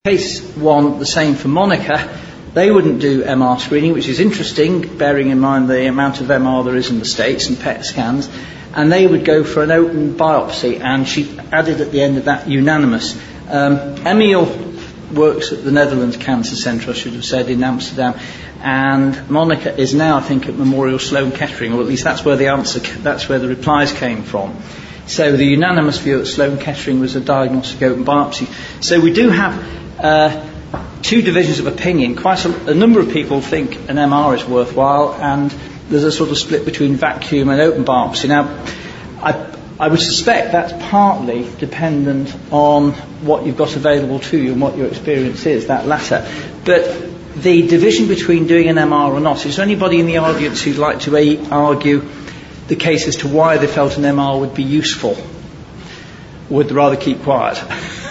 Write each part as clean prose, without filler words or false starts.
Case one, the same for Monica. They wouldn't do MR screening, which is interesting, bearing in mind the amount of MR there is in the States and PET scans. And they would go for an open biopsy, and she added at the end of that unanimous. Emil works at the Netherlands Cancer Centre, I should have said, in Amsterdam, and Monica is now, I think, at Memorial Sloan Kettering, or at least that's where the replies came from. So the unanimous view at Sloan Kettering was a diagnostic open biopsy. So we do have two divisions of opinion. Quite a number of people think an MR is worthwhile, and there's a sort of split between vacuum and open biopsy. Now, I would suspect that's partly dependent on what you've got available to you and what your experience is, that latter. But the division between doing an MR or not, is there anybody in the audience who'd like to argue the case as to why they felt an MR would be useful? Or would they rather keep quiet?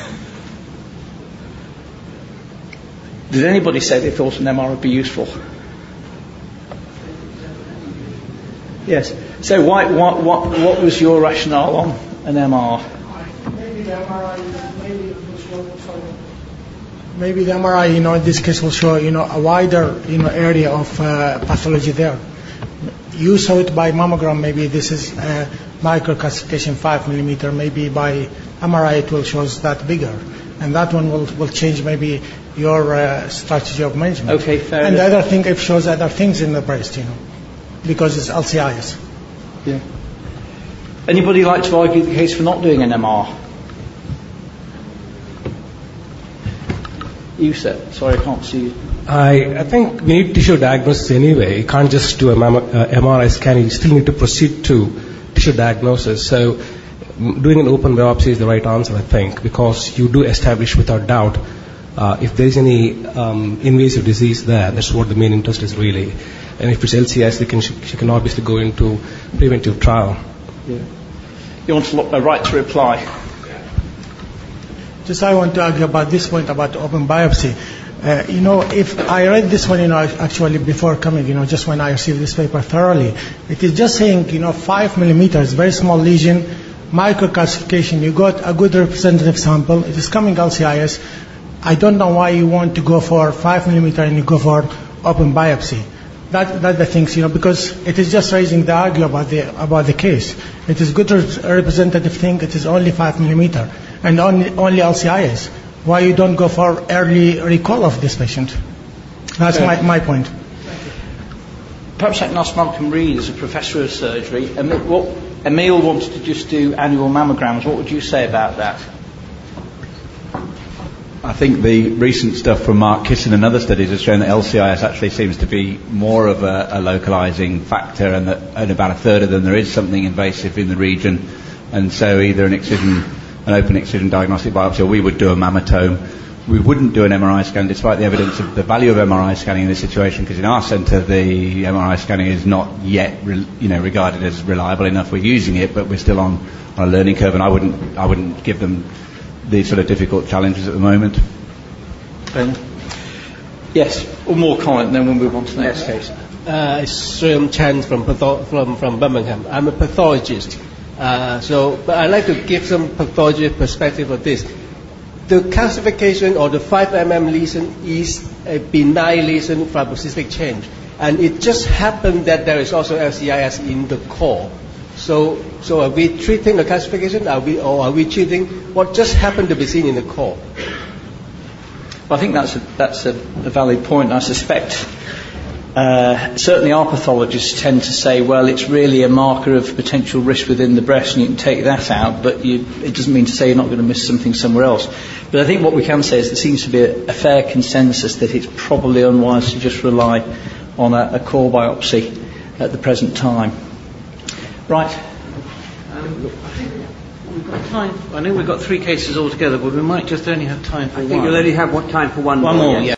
Did anybody say they thought an MR would be useful? Yes. So what was your rationale on an MR? Maybe the MRI, in this case will show, a wider, area of pathology there. You saw it by mammogram, maybe this is microcalcification 5 millimeter, maybe by MRI it will show that bigger. And that one will change maybe your strategy of management. Okay, fair and enough. the other thing, it shows other things in the breast, because it's LCIS. Yeah. Anybody like to argue the case for not doing an MR? You said. Sorry, I can't see you. I think we need tissue diagnosis anyway. You can't just do a MRI scan. You still need to proceed to tissue diagnosis. So doing an open biopsy is the right answer, I think, because you do establish without doubt if there is any invasive disease there. That's what the main interest is really. And if it's LCIS, she can obviously go into preventive trial. Yeah. You want to look right to reply? Just I want to argue about this point about open biopsy. If I read this one, actually before coming, just when I received this paper thoroughly, it is just saying, 5 millimeters, very small lesion, microcalcification. You got a good representative sample. It is coming LCIS. I don't know why you want to go for 5 millimeter and you go for open biopsy. That's the things, because it is just raising the argument about the case. It is good representative thing. It is only 5 millimeter and only LCIS. Why you don't go for early recall of this patient? That's my point. Perhaps I can ask Malcolm Reed, as a professor of surgery. Emil wanted to just do annual mammograms. What would you say about that? I think the recent stuff from Mark Kisson and other studies has shown that LCIS actually seems to be more of a localizing factor, and that in about a third of them there is something invasive in the region, and so either an open excision diagnostic biopsy, or we would do a mammatome. We wouldn't do an MRI scan, despite the evidence of the value of MRI scanning in this situation, because in our centre the MRI scanning is not yet regarded as reliable enough. We're using it, but we're still on a learning curve, and I wouldn't give them these sort of difficult challenges at the moment. Yes, one more comment, and then we'll move on to the next case. It's Sriram Chan from Birmingham. I'm a pathologist, but I'd like to give some pathology perspective of this. The calcification or the 5 mm lesion is a benign lesion fibrocystic change, and it just happened that there is also LCIS in the core. So are we treating the calcification, or are we treating what just happened to be seen in the core? Well, I think that's a valid point. I suspect certainly our pathologists tend to say, well, it's really a marker of potential risk within the breast, and you can take that out, but it doesn't mean to say you're not going to miss something somewhere else. But I think what we can say is there seems to be a fair consensus that it's probably unwise to just rely on a core biopsy at the present time. Right. I think we've got time. I know we've got 3 cases altogether, but we might just only have time for one. I think you'll only have time for one more. Yeah.